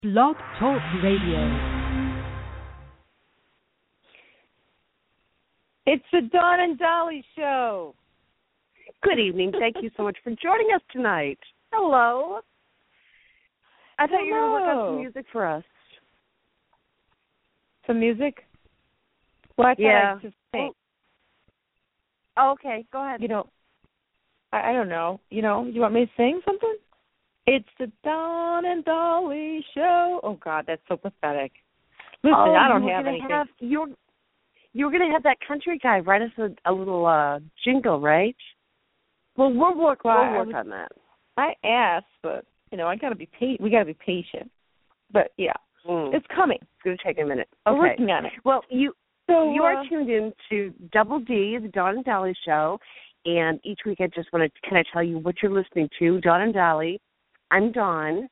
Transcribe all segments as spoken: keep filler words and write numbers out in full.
Blog Talk Radio. It's the Dawn and Dolly Show. Good evening. Thank you so much for joining us tonight. Hello. I thought Hello. you were going to work on some music for us. Some music? Well, I thought yeah. I'd just sing. Oh, okay. Go ahead. You know, I, I don't know. You know, you want me to sing something? It's the Dawn and Dolly Show. Oh, God, that's so pathetic. Listen, oh, I don't you were have gonna anything. Have, you're, you were going to have that country guy write us a, a little uh, jingle, right? Well, we'll work, Well, we'll work was, on that. I asked, but, you know, I got to be pa- we got to be patient. But, yeah, mm. it's coming. It's going to take a minute. We're Okay. working on it. Well, you, so, you are uh, tuned in to Double D, the Dawn and Dolly Show, and each week I just want to kind of tell you what you're listening to. Dawn and Dolly. I'm Dawn.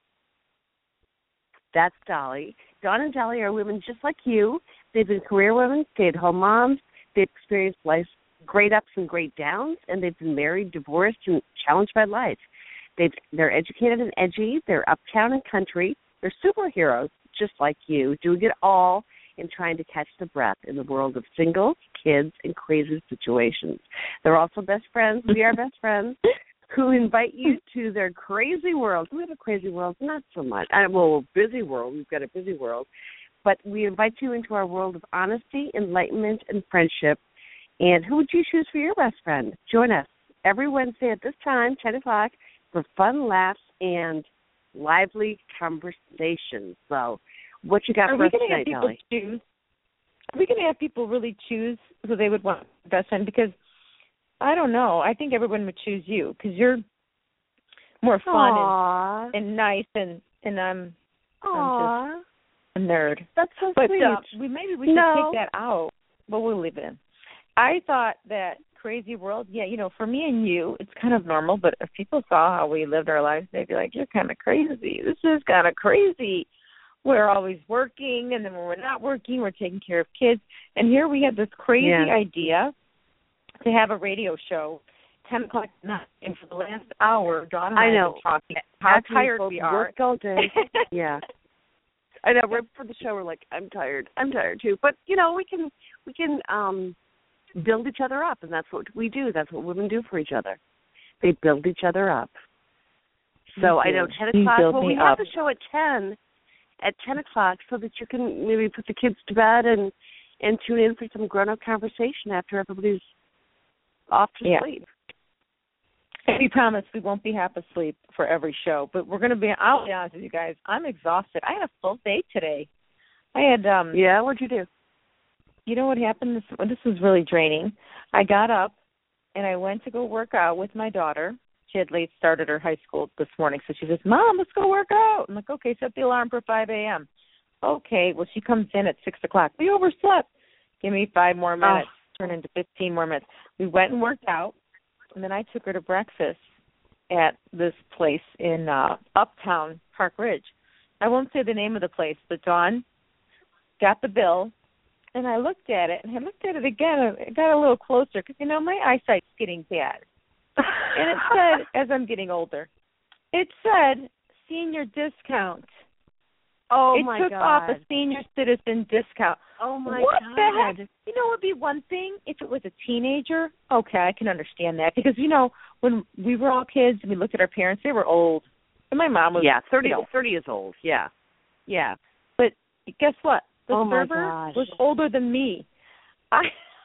That's Dolly. Dawn and Dolly are women just like you. They've been career women, stay-at-home moms. They've experienced life's great ups and great downs, and they've been married, divorced, and challenged by life. They've, they're educated and edgy. They're uptown and country. They're superheroes just like you, doing it all and trying to catch the breath in the world of singles, kids, and crazy situations. They're also best friends. We are best friends. Who invite you to their crazy world. We have a crazy world, not so much. I, well, busy world. We've got a busy world. But we invite you into our world of honesty, enlightenment, and friendship. And who would you choose for your best friend? Join us every Wednesday at this time, ten o'clock, for fun, laughs, and lively conversations. So what you got are for we us gonna tonight, have people Dolly? choose? Are we going to have people really choose who they would want best friend? Because I don't know. I think everyone would choose you because you're more fun and, and nice, and and I'm, I'm just a nerd. That's so but, sweet. Uh, we maybe we should no. take that out. But we'll leave it in. I thought that crazy world. Yeah, you know, for me and you, it's kind of normal. But if people saw how we lived our lives, they'd be like, "You're kind of crazy. This is kind of crazy." We're always working, and then when we're not working, we're taking care of kids. And here we have this crazy yeah. idea to have a radio show, ten o'clock at night, and for the last hour, Dawn and I, I know. have been talking how After tired we we are. Worked all day. yeah, I know. Right before the show, we're like, "I'm tired. I'm tired too." But you know, we can we can um, build each other up, and that's what we do. That's what women do for each other. They build each other up. So I know ten o'clock. Well, we have up. the show at ten. At ten o'clock, so that you can maybe put the kids to bed and and tune in for some grown up conversation after everybody's off to yeah. sleep. And we promise we won't be half asleep for every show, but we're going to be. I'll be honest with you guys. I'm exhausted. I had a full day today. I had. um Yeah, what'd you do? You know what happened? This this was really draining. I got up and I went to go work out with my daughter. She had late started her high school this morning, so she says, "Mom, let's go work out." I'm like, "Okay, set the alarm for five a.m." Okay, well, she comes in at six o'clock. We overslept. Give me five more minutes. Oh. Turn into fifteen more minutes. We went and worked out, and then I took her to breakfast at this place in uh, Uptown Park Ridge. I won't say the name of the place, but Dawn got the bill, and I looked at it, and I looked at it again, and it got a little closer because, you know, my eyesight's getting bad. And it said, as I'm getting older, it said senior discount. Oh, it my took God. off a senior citizen discount. Oh, my what God. What the heck? You know, it would be one thing if it was a teenager. Okay, I can understand that. Because, you know, when we were all kids and we looked at our parents, they were old. And my mom was, yeah, thirty, you know, thirty years old. Yeah. Yeah. But guess what? The oh my server gosh. was older than me. I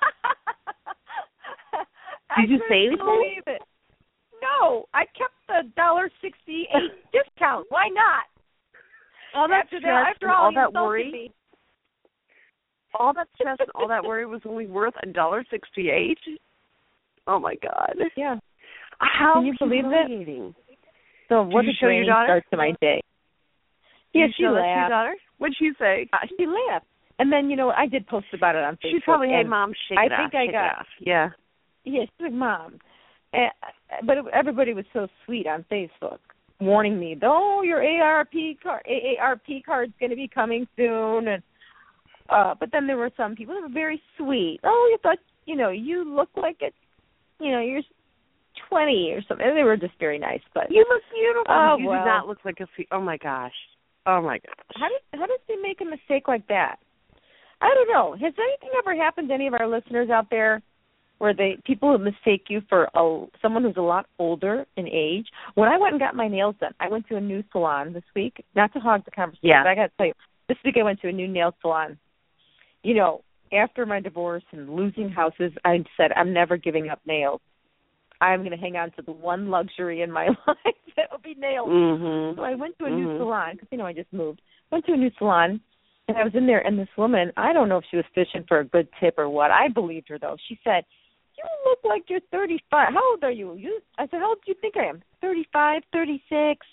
Did you I say couldn't anything? believe it. No, I kept the one dollar sixty-eight discount. Why not? All that after stress that, after and all, all he that insulted worry. me. All that stress and all that worry was only worth a dollar sixty-eight. Oh my God. Yeah. How Can you believe humiliating. it? So what Did you a show your draining daughter? start to my day. Did Yeah, you she show that to laughed. your daughter? What'd she say? Uh, she laughed. And then, you know, I did post about it on Facebook. She probably, hey, and Mom, shake I it think off. I shake got, it off. Yeah. Yeah, she's like, Mom. And, but it, everybody was so sweet on Facebook, warning me, oh, your A R P card, A A R P card's going to be coming soon. And uh, but then there were some people that were very sweet. Oh, you thought, you know, you look like it, you know, you're twenty or something. And they were just very nice. But you look beautiful. Oh, you well. do not look like a. Fe- oh my gosh. Oh my gosh. How does how does he make a mistake like that? I don't know. Has anything ever happened to any of our listeners out there where they people mistake you for a, someone who's a lot older in age? When I went and got my nails done, I went to a new salon this week. Not to hog the conversation, yeah. but I got to tell you, this week I went to a new nail salon. You know, after my divorce and losing houses, I said I'm never giving up nails. I'm going to hang on to the one luxury in my life that will be nails. Mm-hmm. So I went to a mm-hmm. new salon because, you know, I just moved. Went to a new salon, and I was in there, and this woman, I don't know if she was fishing for a good tip or what. I believed her, though. She said, you look like you're thirty-five. How old are you? you? I said, how old do you think I am? thirty-five, thirty-six.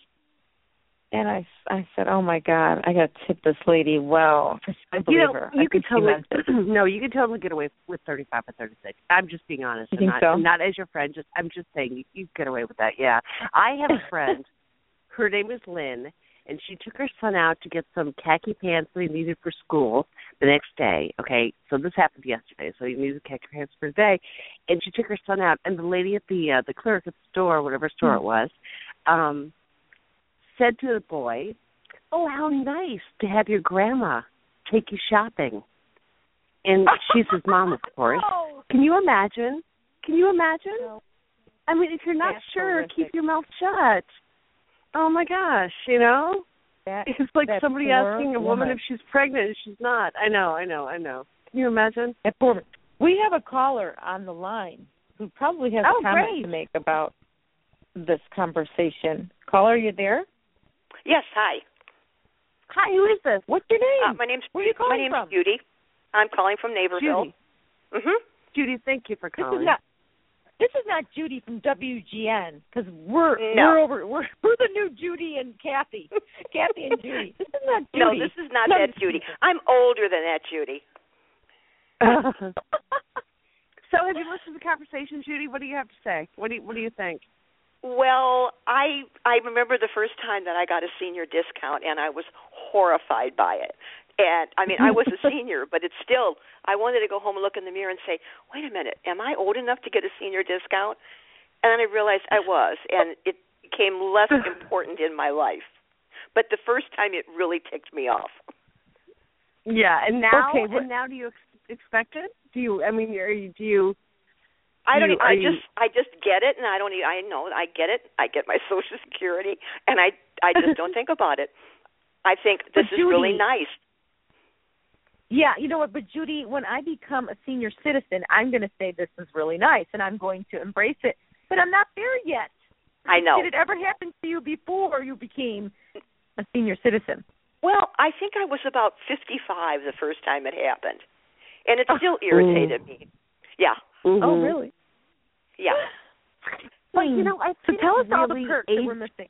And I, I said, oh, my God, I got to tip this lady well. I believe you know, her. You I could totally, no, you could totally get away with thirty-five or thirty-six. I'm just being honest. You I'm think not, so? not as your friend. Just I'm just saying you, you get away with that, yeah. I have a friend. Her name is Lynn, and she took her son out to get some khaki pants that he needed for school the next day. Okay, so this happened yesterday, so he needed khaki pants for the day. And she took her son out, and the lady at the uh, the clerk at the store, whatever store mm-hmm. it was, um, said to the boy, oh, how nice to have your grandma take you shopping. And she's his mom, of course. Can you imagine? Can you imagine? No. I mean, if you're not That's sure, horrific. keep your mouth shut. Oh, my gosh, you know? That, it's like somebody asking a woman, woman if she's pregnant and she's not. I know, I know, I know. Can you imagine? That poor, we have a caller on the line who probably has oh, a comment great. to make about this conversation. Caller, are you there? Yes, hi. Hi, who is this? What's your name? Uh, my name's Where are you calling my name's from? Judy. I'm calling from Naperville. Judy. Mhm. Judy, thank you for This calling. is not. This is not Judy from W G N because we're No. we're over we're we're the new Judy and Kathy, Kathy and Judy. This is not Judy. No, this is not that Judy. I'm older than that Judy. So, have you listened to the conversation, Judy? What do you have to say? What do you What do you think? Well, I I remember the first time that I got a senior discount, and I was horrified by it. And I mean, I was a senior, but it's still. I wanted to go home and look in the mirror and say, "Wait a minute, am I old enough to get a senior discount?" And then I realized I was, and it became less important in my life. But the first time, it really ticked me off. Yeah, and now, okay, and now, do you ex- expect it? Do you? I mean, are you, do you? I don't. You, I you, just. I just get it, and I don't. I know. I get it. I get my Social Security, and I. I just don't think about it. I think this But is Judy, really nice. Yeah, you know what? But Judy, when I become a senior citizen, I'm going to say this is really nice, and I'm going to embrace it. But I'm not there yet. I know. Did it ever happen to you before you became a senior citizen? Well, I think I was about fifty-five the first time it happened, and it still irritated me. Yeah. Mm-hmm. Oh, really? Yeah. But you know, I so think tell us really all the perks age, that we're missing.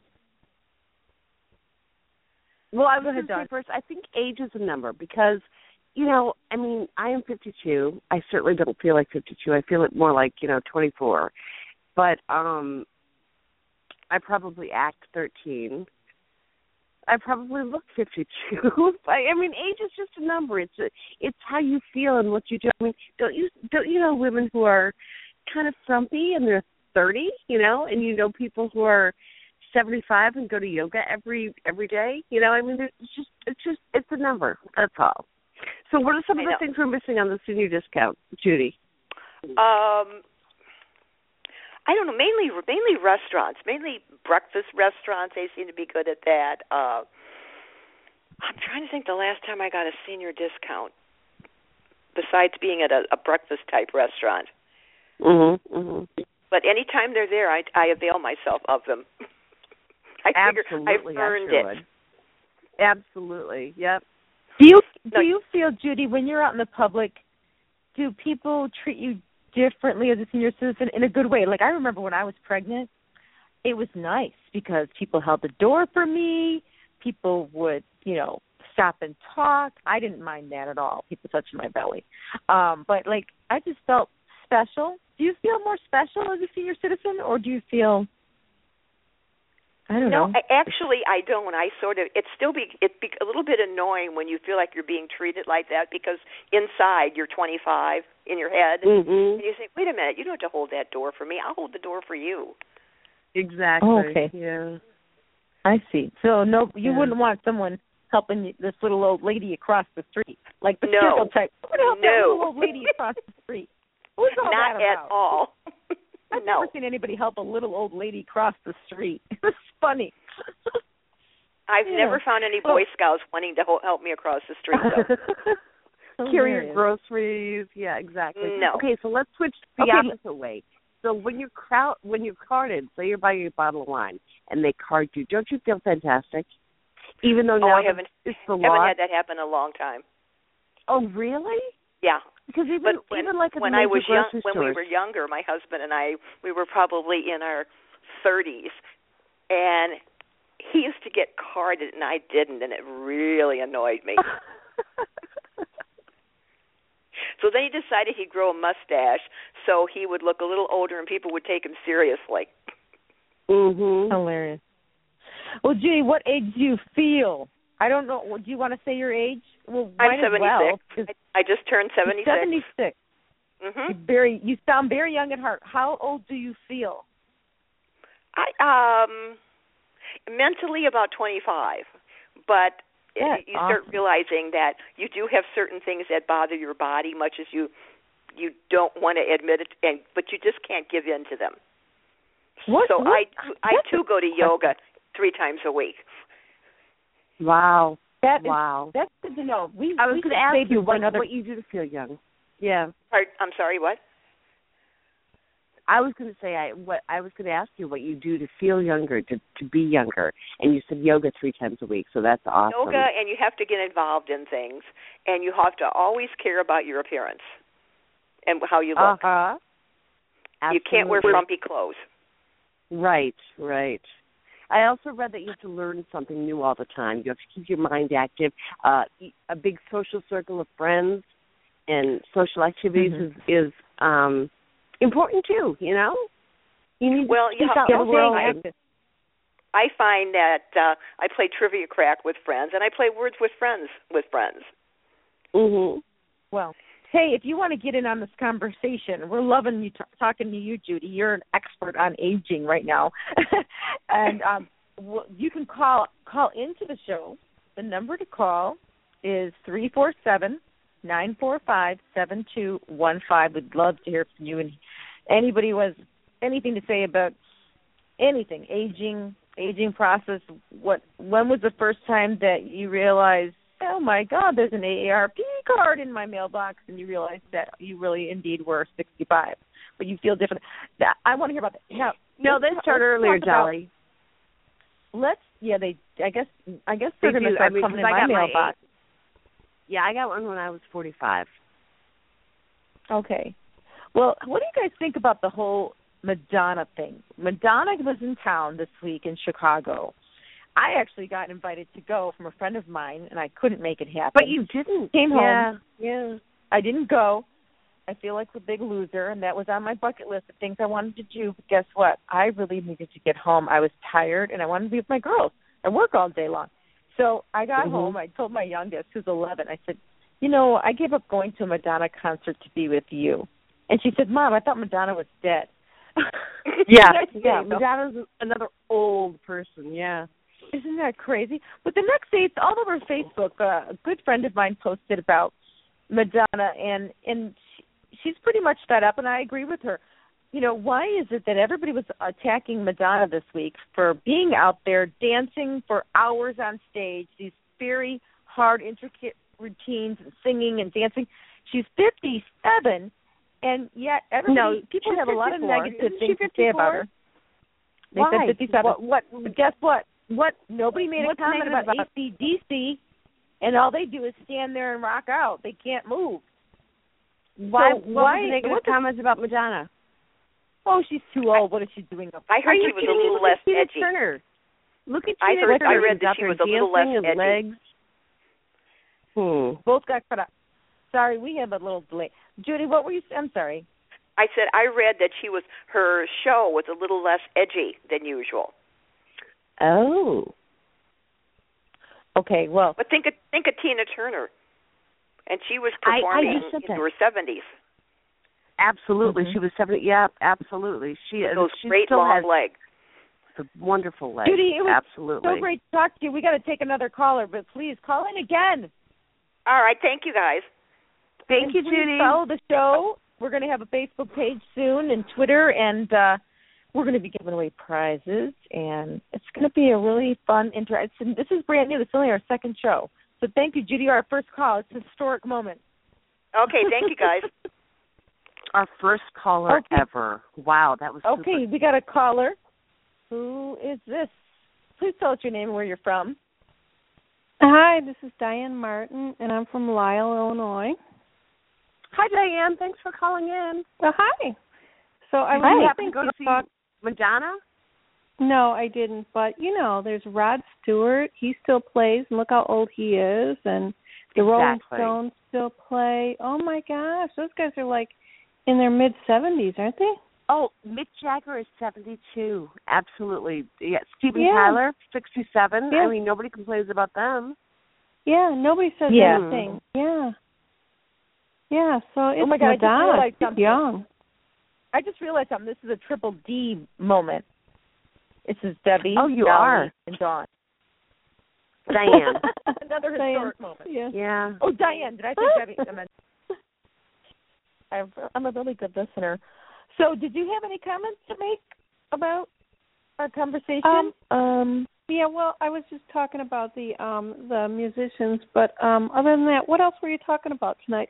Well, I was Go ahead, going to say Dawn. first, I think age is a number because, you know, I mean, I am fifty-two. I certainly don't feel like fifty-two. I feel it more like, you know, twenty-four. But um, I probably act thirteen. I probably look fifty-two. I, I mean, age is just a number. It's a, it's how you feel and what you do. I mean, don't you don't you know women who are kind of frumpy and they're thirty, you know, and you know people who are seventy-five and go to yoga every every day, you know. I mean, it's just it's just it's a number. That's all. So, what are some of the things we're missing on the senior discount, Judy? Um, I don't know. Mainly, mainly restaurants. Mainly breakfast restaurants. They seem to be good at that. Uh, I'm trying to think the last time I got a senior discount, besides being at a, a breakfast type restaurant. Mm-hmm, mm-hmm. But anytime they're there, I, I avail myself of them. I figure Absolutely, I've earned I it. would. Absolutely. Yep. Do you do No. you feel, Judy, when you're out in the public, do people treat you differently as a senior citizen in a good way? Like I remember when I was pregnant, it was nice because people held the door for me. People would, you know, stop and talk. I didn't mind that at all. People touching my belly, um, but like I just felt special. Do you feel more special as a senior citizen, or do you feel? I don't no, know. I, actually, I don't. I sort of. It's still be. It's be, a little bit annoying when you feel like you're being treated like that because inside you're twenty-five in your head, Mm-hmm. and you think, "Wait a minute, you don't have to hold that door for me. I'll hold the door for you." Exactly. Oh, okay. Yeah. I see. So no, you Yeah. wouldn't want someone helping this little old lady across the street, like the No. stereotype. Who would help No. that little old lady across the street? Who's all Not that about? at all. I've No. never seen anybody help a little old lady cross the street. It's funny. I've Yeah. never found any Well- Boy Scouts wanting to ho- help me across the street, though. Carry your Hilarious. groceries. Yeah, exactly. No. Okay, so let's switch the Okay. opposite way. So when you're crowd, when you're carded, say you're buying a bottle of wine and they card you, don't you feel fantastic? Even though Oh, now I haven't it's the haven't law. had that happen in a long time. Oh, really? Yeah. Because even But when, even like at when the I major was young, grocery when we stores. were younger, my husband and I, we were probably in our thirties, and he used to get carded and I didn't, and it really annoyed me. So then he decided he'd grow a mustache so he would look a little older and people would take him seriously. Mhm. Hilarious. Well, Judy, what age do you feel? I don't know. Do you want to say your age? Well, I'm might as seventy-six. well, 'cause I, I just turned you're seventy-six. seventy-six. Mhm. You're very. You sound very young at heart. How old do you feel? I um mentally about twenty-five, but That's you start awesome. realizing that you do have certain things that bother your body, much as you you don't want to admit it, and but you just can't give in to them. What, so what, I I that's too go to yoga three times a week. Wow. That is, Wow. That's good to know. We, I was we going to should ask save you for what, another. what you do to feel young. Yeah. Pardon, I'm sorry, what? I was going to say I what I was going to ask you what you do to feel younger, to to be younger, and you said yoga three times a week, so that's awesome. Yoga, and you have to get involved in things, and you have to always care about your appearance and how you look. Uh-huh. You can't wear Absolutely. frumpy clothes. Right, right. I also read that you have to learn something new all the time. You have to keep your mind active. Uh, a big social circle of friends and social activities Mm-hmm. is, is um, important too. You know, you need Well, to you speak have out to in the world. stay active. I find that uh, I play trivia crack with friends, and I play words with friends with friends. Mm-hmm. Well, hey, if you want to get in on this conversation, we're loving you t- talking to you, Judy. You're an expert on aging right now, and um, w- you can call call into the show. The number to call is three four seven nine four five seven two one five. We'd love to hear from you, and anybody who has anything to say about anything, aging, aging process. What? When was the first time that you realized, oh my God, there's an A A R P card in my mailbox, and you realized that you really indeed were sixty-five, but you feel different? That, I want to hear about that. Now, No, they let's- start let's earlier, talk about- Dolly. Let's. Yeah, they. I guess. I guess They they're going to do. start I mean, coming in 'cause I my got my mailbox. Yeah, I got one when I was forty-five. Okay. Well, what do you guys think about the whole Madonna thing? Madonna was in town this week in Chicago. I actually got invited to go from a friend of mine, and I couldn't make it happen. But you didn't. Came yeah, home. Yeah. I didn't go. I feel like a big loser, and that was on my bucket list of things I wanted to do. But guess what? I really needed to get home. I was tired, and I wanted to be with my girls. I work all day long. So I got Mhm. home. I told my youngest, who's eleven, I said, you know, I gave up going to a Madonna concert to be with you. And she said, Mom, I thought Madonna was dead. Yeah, Next day, yeah. though, Madonna's another old person. Yeah. Isn't that crazy? But the next day, it's all over Facebook. Uh, a good friend of mine posted about Madonna, and and she, she's pretty much fed up, and I agree with her. You know, why is it that everybody was attacking Madonna this week for being out there dancing for hours on stage, these very hard, intricate routines, and singing and dancing? She's fifty-seven, and yet everybody, No, people she's have a lot of fifty-four. negative Isn't she things to say about her. They Why? said fifty-seven. What? What? But guess what? What? Nobody made a What's comment negative about about- A C D C, and all they do is stand there and rock out. They can't move. Why? So what why- was the negative what the- comments about Madonna? Oh, she's too old. What is she doing up? I heard Are you she was a kidding me? little Look less at Tina edgy. Turner. Look at I Tina heard- Turner. I read She's that out she there was a little less dancing and edgy. legs. Hmm. Both got cut out. Sorry, we have a little delay. Judy, what were you? I'm sorry. I said I read that she was her show was a little less edgy than usual. Oh. Okay, well, But think of think of Tina Turner, and she was I- I performing just said into that. her seventies. Absolutely. Mhm. She was seventy. Yeah, absolutely. She With is. those She great still long has legs. a wonderful way. Judy, it was Absolutely. so great to talk to you. We got to take another caller, but please call in again. All right. Thank you, guys. Thank and you, please Judy. Follow the show. We're going to have a Facebook page soon and Twitter, and uh, we're going to be giving away prizes, and it's going to be a really fun interaction. This is brand new. This is only our second show. So thank you, Judy, our first call. It's a historic moment. Okay. Thank you, guys. Our first caller okay. ever. Wow, that was super. Okay, we got a caller. Who is this? Please tell us your name and where you're from. Hi, this is Diane Martin, and I'm from Lisle, Illinois. Hi, Diane. Thanks for calling in. Oh, hi. So I Did was you happen to thinking go to see about, Madonna? No, I didn't. But, you know, there's Rod Stewart. He still plays, and look how old he is. And the Exactly. Rolling Stones still play. Oh, my gosh. Those guys are, like, in their mid-seventies, aren't they? Oh, Mick Jagger is seventy-two. Absolutely. Yeah, Steven Yeah. Tyler, sixty-seven. Yeah. I mean, nobody complains about them. Yeah, nobody says Yeah. anything. Yeah. Yeah, so it's Oh, my God, I just Madonna. realized She's something. young. I just realized something. This is a triple D moment. This is Debbie, Oh, you Dolly, are. and Dawn. Diane. Another Diane. historic moment. Yeah. Yeah. Oh, Diane. Did I say Debbie? I meant, I've- I'm a really good listener. So did you have any comments to make about our conversation? Um, um Yeah, well, I was just talking about the um the musicians, but um other than that, what else were you talking about tonight?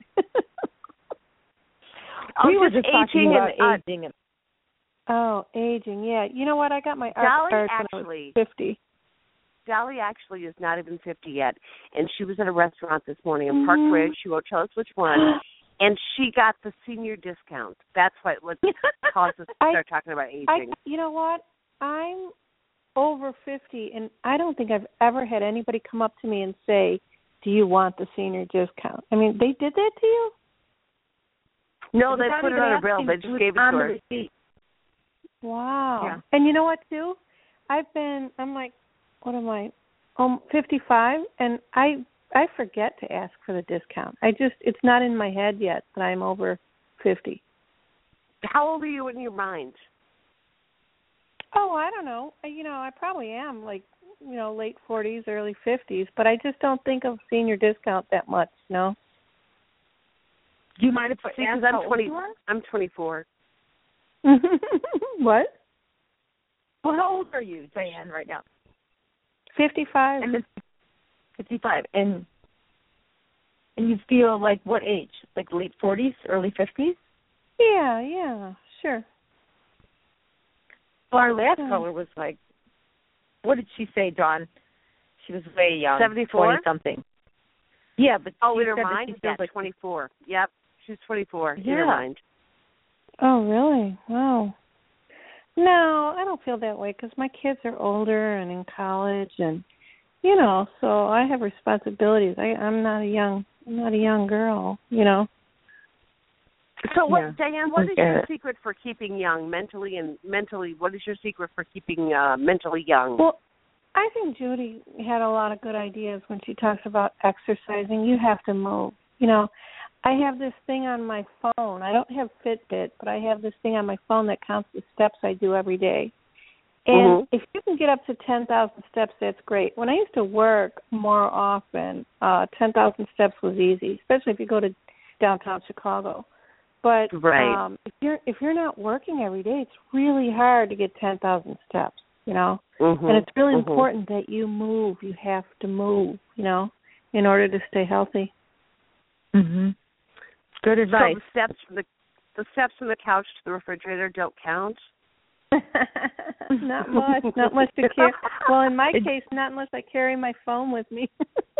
we were just just talking aging about and, uh, aging. And, Oh, aging. Yeah, you know what? I got my art Dolly card when I actually- was fifty. Dolly actually is not even fifty yet, and she was at a restaurant this morning in Park Mhm. Ridge. She won't tell us which one, and she got the senior discount. That's what what caused us to I- start talking about aging. I, you know what? I'm over fifty, and I don't think I've ever had anybody come up to me and say, "Do you want the senior discount?" I mean, they did that to you? no, they without put it even on a bill. asking, They just was gave it on to the her. receipt. Wow. Yeah. And you know what, too? I've been, I'm like, what am I, um, fifty-five, and I I forget to ask for the discount. I just, it's not in my head yet that I'm over fifty. How old are you in your mind? Oh, I don't know. I- You know, I probably am, like, you know, late forties, early fifties, but I just don't think of senior discount that much, you know? Do you mind if I See, ask because I'm how old twenty. you are? I'm twenty-four. What? Well, how old are you, Diane, right now? fifty-five. And it's fifty-five. And and you feel like what age? Like late forties, early fifties? Yeah, yeah, sure. Well, our last Yeah. caller was like, what did she say, Dawn? She was way young. seventy-four? twenty-something. Yeah, but Oh, she in her said that mind, she yeah, feels like twenty-four. Yep, she's twenty-four in Yeah. her mind. Oh, really? Wow. No, I don't feel that way because my kids are older and in college, and you know, so I have responsibilities. I, I'm not a young, I'm not a young girl, you know. So, what, Yeah. Diane? What is Okay. your secret for keeping young mentally and mentally? What is your secret for keeping uh, mentally young? Well, I think Judy had a lot of good ideas when she talks about exercising. You have to move. You know, I have this thing on my phone. I don't have Fitbit, but I have this thing on my phone that counts the steps I do every day. And Mm-hmm. if you can get up to ten thousand steps, that's great. When I used to work more often, uh, ten thousand steps was easy, especially if you go to downtown Chicago. But Right. um, if you're if you're not working every day, it's really hard to get ten thousand steps. You know, Mm-hmm. and it's really mm-hmm. important that you move. You have to move. You know, in order to stay healthy. Mhm. Good So advice. the steps from the the steps from the couch to the refrigerator don't count. Not much. Not much to carry. Well, in my case, not unless I carry my phone with me.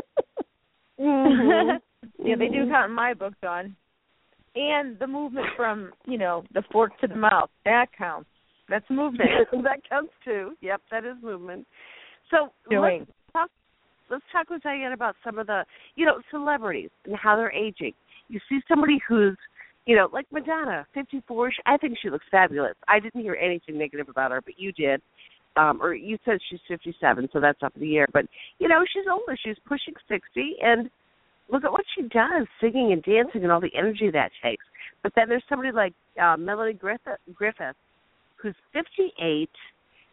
Mhm. Yeah, they do count in my book, Dawn. And the movement from, you know, the fork to the mouth, that counts. That's movement. That counts too. Yep, that is movement. So Doing. let's talk. Let's talk with Diane about some of the, you know, celebrities and how they're aging. You see somebody who's, you know, like Madonna, fifty-four. I think she looks fabulous. I didn't hear anything negative about her, but you did. Um, or you said she's fifty-seven, so that's up in the air. But, you know, she's older. She's pushing sixty, and look at what she does, singing and dancing and all the energy that takes. But then there's somebody like uh, Melanie Griffith, Griffith, who's fifty-eight,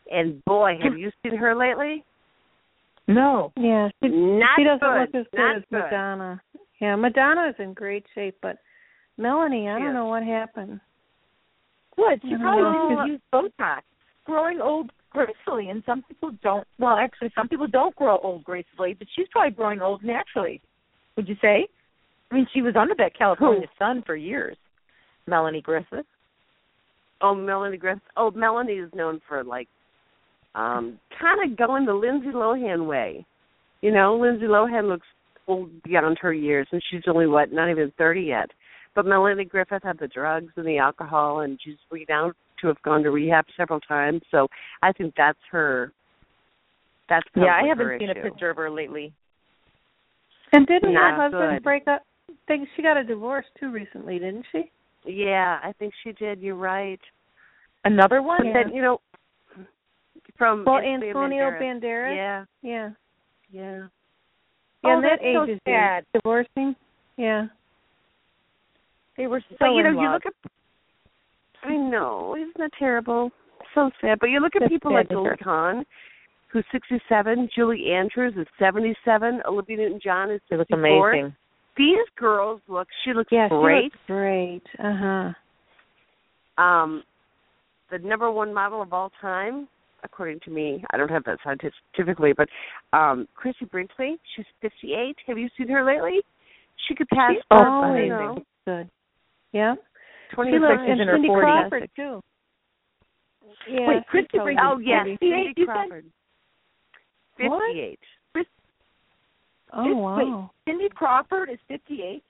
And boy, have you seen her lately? No. Yeah, she, Not she doesn't good. look as good Not as good. Madonna. Yeah, Madonna's in great shape, but Melanie, I don't Yes. know what happened. What? She I don't probably know. didn't use Botox. Growing old gracefully, and some people don't. Well, actually, some people don't grow old gracefully, but she's probably growing old naturally. Would you say? I mean, she was under that California Who? sun for years. Melanie Griffith. Oh, Melanie Griffith. Oh, Melanie is known for, like, um, kind of going the Lindsay Lohan way. You know, Lindsay Lohan looks old beyond her years, and she's only, what, not even thirty yet. But Melanie Griffith had the drugs and the alcohol, and she's renowned to have gone to rehab several times. So I think that's her. That's Yeah, I her haven't seen issue. a picture of her lately. And didn't Not her husband good. break up? Think she got a divorce too recently, didn't she? Yeah, I think she did. You're right. Another one? But Yeah. then, you know, from Well, Antonio Antonio Banderas. Banderas. Yeah, Yeah. yeah. Yeah, Oh, and that that's so age is sad. divorcing. Yeah. They were so But you know, in you love. look at. I know, isn't that terrible? So sad. But you look at That's people sad like to Goldie hear. Hawn, who's sixty-seven. Julie Andrews is seventy-seven. Olivia Newton-John is It was sixty-four. amazing. These girls look. She looks Yeah, great. she looks great. Uh huh. Um, the number one model of all time, according to me, I don't have that scientifically, but um, Chrissy Brinkley, she's fifty-eight. Have you seen her lately? She could pass She's for, also I don't amazing. know, Good. Yeah. twenty She or looks, she's and in her Cindy forties. Crawford too. Yeah. Wait, she's Christy probably Brinkley- Oh, yes, forty. fifty-eight, Cindy you said? Crawford. What? fifty-eight. Oh Fif- wow. Wait, Cindy Crawford is fifty-eight?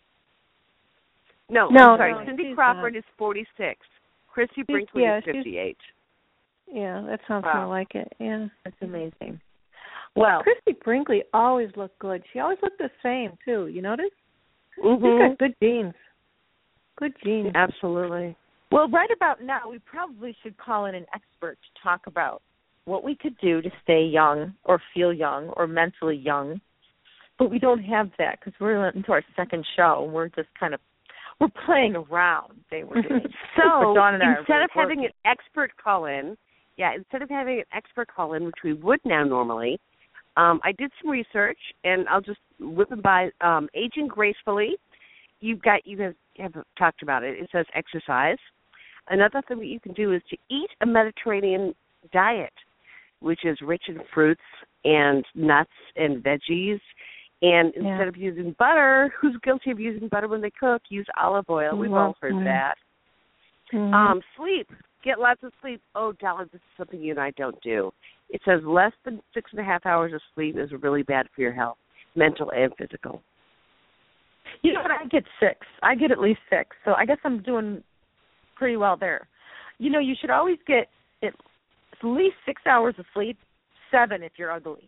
No, No, I'm sorry. no, Cindy she's Crawford not. is forty-six. Chrissy She's- Brinkley yeah, is she's- fifty-eight. Yeah, that sounds Wow. more like it. Yeah. That's amazing. Well, Christy Brinkley always looked good. She always looked the same too. You notice? She's Mm-hmm. got good genes. Good genes. Absolutely. well, right about now, we probably should call in an expert to talk about what we could do to stay young or feel young or mentally young. But we don't have that because we're into our second show and we're just kind of we're playing around. They were doing. So But Dawn and I are instead really of having working. an expert call in, yeah, instead of having an expert call in, which we would now normally, um, I did some research, and I'll just whip it by. Um, aging gracefully, you've got you have, have talked about it. It says exercise. Another thing that you can do is to eat a Mediterranean diet, which is rich in fruits and nuts and veggies. And Yeah. instead of using butter, who's guilty of using butter when they cook? Use olive oil. We've all heard Mhm. that. Mhm. Um, sleep. Get lots of sleep. Oh, Dollar, this is something you and I don't do. It says less than six and a half hours of sleep is really bad for your health, mental and physical. You know what? I get six. I get at least six. So I guess I'm doing pretty well there. You know, you should always get at least six hours of sleep, seven if you're ugly.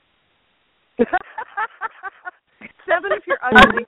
Seven if you're ugly.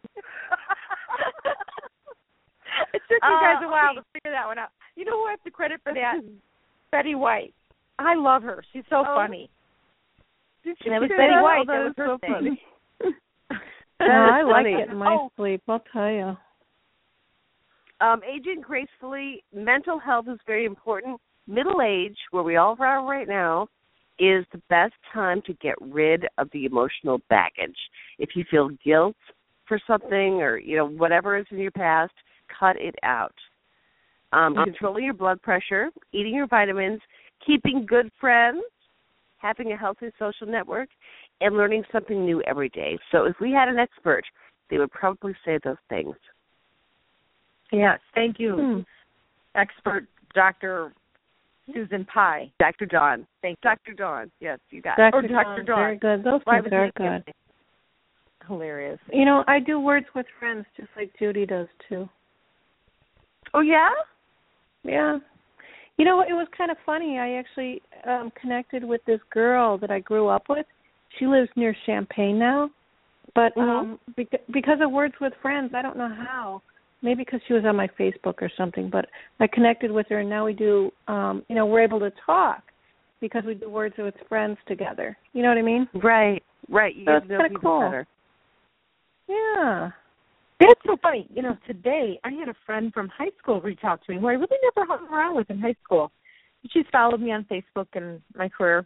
It took you guys Uh, a while okay. to figure that one out. You know who I have to credit for that? Betty White. I love her. She's so Oh. funny. Did And it was say Betty that? White. Oh, That was is her so thing. funny. No, I is like funny. getting my Oh. sleep. I'll tell you. Um, aging gracefully, mental health is very important. Middle age, where we all are right now, is the best time to get rid of the emotional baggage. If you feel guilt for something or, you know, whatever is in your past, cut it out. Um, controlling your blood pressure, eating your vitamins, keeping good friends, having a healthy social network, and learning something new every day. So if we had an expert, they would probably say those things. Yes, thank you, Hmm. expert Doctor Susan Pye. Doctor Dawn. Thank you. Doctor Dawn. Yes, you got Doctor Or Doctor Dawn, Dawn. very good. Those Why things was are he good. gifted? Hilarious. You know, I do words with friends just like Judy does too. Oh, yeah? Yeah. You know, it was kind of funny. I actually um connected with this girl that I grew up with. She lives near Champaign now. But um beca- because of Words with Friends, I don't know how. Maybe because she was on my Facebook or something, but I connected with her and now we do um you know, we're able to talk because we do Words with Friends together. You know what I mean? Right, right. You So get it's to know kinda people cool. better. Yeah. That's so funny. You know, today I had a friend from high school reach out to me who I really never hung around with in high school. She's followed me on Facebook and my career.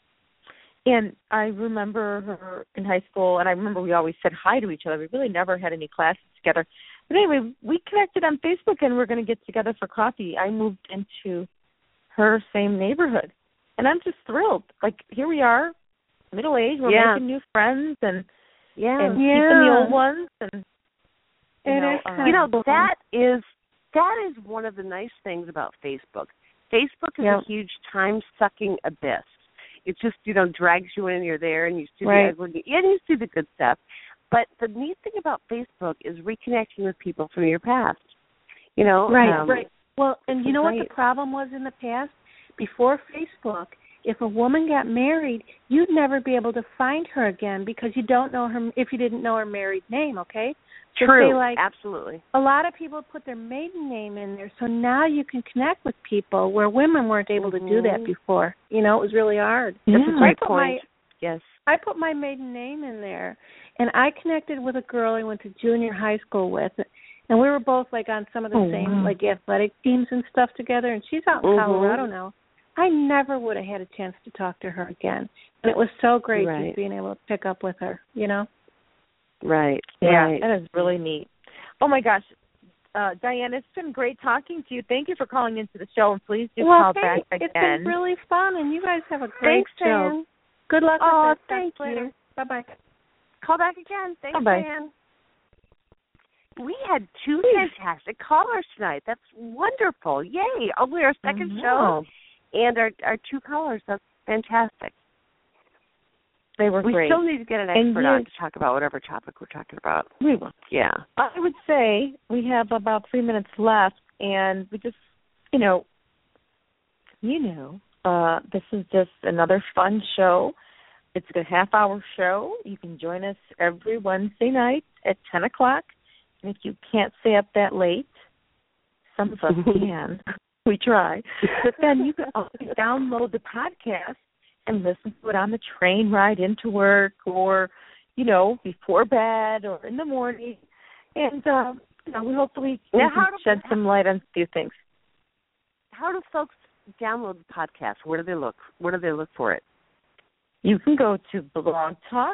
And I remember her in high school, and I remember we always said hi to each other. We really never had any classes together. But anyway, we connected on Facebook, and we're going to get together for coffee. I moved into her same neighborhood, and I'm just thrilled. Like, here we are, middle-aged, we're yeah. making new friends, and, yeah. and yeah. keeping the old ones. And You it know, is um, kind you know of that is that is one of the nice things about Facebook. Facebook is yep. a huge time-sucking abyss. It just, you know, drags you in and you're there and you see right. the ugly, and you see the good stuff. But the neat thing about Facebook is reconnecting with people from your past. You know, right, um, right. Well, and you know great. what the problem was in the past? Before Facebook, if a woman got married, you'd never be able to find her again because you don't know her if you didn't know her married name. Okay. So True. say, like, absolutely. A lot of people put their maiden name in there, so now you can connect with people where women weren't able mm-hmm. to do that before. You know, it was really hard. That's yeah. a great I point. My, yes. I put my maiden name in there, and I connected with a girl I went to junior high school with, and we were both, like, on some of the oh, same, wow. like, athletic teams and stuff together, and she's out in mm-hmm. Colorado now. I never would have had a chance to talk to her again, and it was so great right. just being able to pick up with her, you know? Right. Yeah, right. that is really neat. Oh, my gosh. Uh, Diane, it's been great talking to you. Thank you for calling into the show, and please do well, call thanks. back again. It's been really fun, and you guys have a great Thanks, show. Diane. Good luck Oh, with it. thank Talk later. you. Bye-bye. Call back again. Thanks, Bye-bye. Diane. We had two fantastic callers tonight. That's wonderful. Yay. Only our second show and our, our two callers. That's fantastic. They were we great. still need to get an And expert you- on to talk about whatever topic we're talking about. We will. Yeah. I would say we have about three minutes left, and we just, you know, you know, uh, this is just another fun show. It's a half-hour show. You can join us every Wednesday night at ten o'clock. And if you can't stay up that late, some of us can. We try. But then you can always download the podcast and listen to it on the train ride into work or, you know, before bed or in the morning. And, uh, you know, we hopefully Now, can how do- shed some light on a few things. How do folks download the podcast? Where do they look? Where do they look for it? You can go to Blog Talk,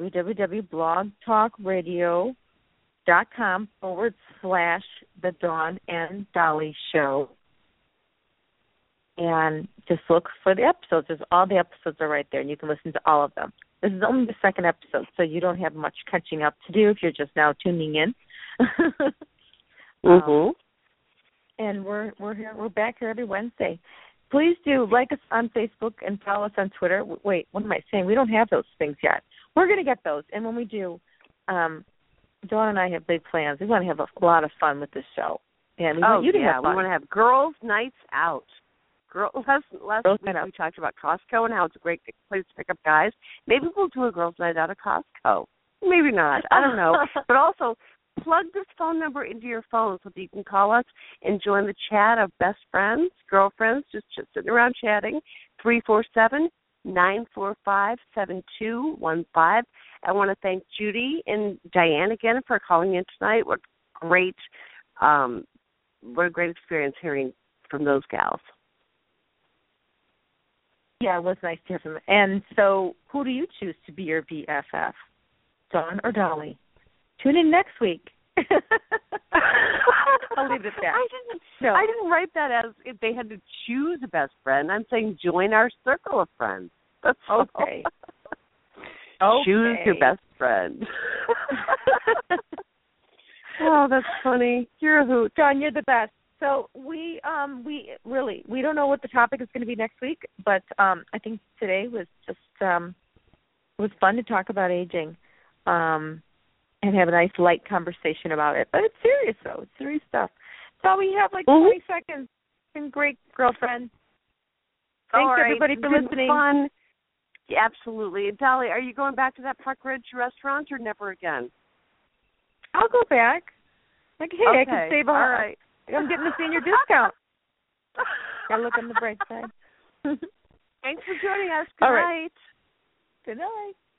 www.blogtalkradio.com forward slash The Dawn and Dolly Show. And just look for the episodes. There's all the episodes are right there, and you can listen to all of them. This is only the second episode, so you don't have much catching up to do if you're just now tuning in. Mm-hmm. um, and we're we're here. We're back here every Wednesday. Please do like us on Facebook and follow us on Twitter. Wait, what am I saying? We don't have those things yet. We're going to get those, and when we do, um, Dawn and I have big plans. We want to have a lot of fun with this show. And we oh, want you to yeah. have fun. We want to have girls' nights out. Girls, last last Girls week night out. we talked about Costco and how it's a great place to pick up guys. Maybe we'll do a girls' night out at Costco. Maybe not. I don't know. But also, plug this phone number into your phone so that you can call us and join the chat of best friends, girlfriends, just, just sitting around chatting. three four seven, nine four five, seven two one five. I want to thank Judy and Diane again for calling in tonight. What great, um, what a great experience hearing from those gals. Yeah, it was nice to hear from them. And so who do you choose to be your B F F, Dawn or Dolly? Tune in next week. I'll leave it at that. I didn't, no. I didn't write that as if they had to choose a best friend. I'm saying join our circle of friends. That's Okay. all. Choose Okay. your best friend. Oh, that's funny. You're a hoot. Dawn, you're the best. So we um we really we don't know what the topic is going to be next week, but um I think today was just um it was fun to talk about aging, um and have a nice light conversation about it. But it's serious though. It's serious stuff. So we have like Mm-hmm. twenty seconds. Been great, girlfriend. Thanks All right. everybody for It's been listening. Fun. Yeah, absolutely. And Dolly, are you going back to that Park Ridge restaurant or never again? I'll go back. Like, hey, okay. I can save a All right. I'm getting the senior discount. Gotta look on the bright side. Thanks for joining us. Good All night. right. Good night.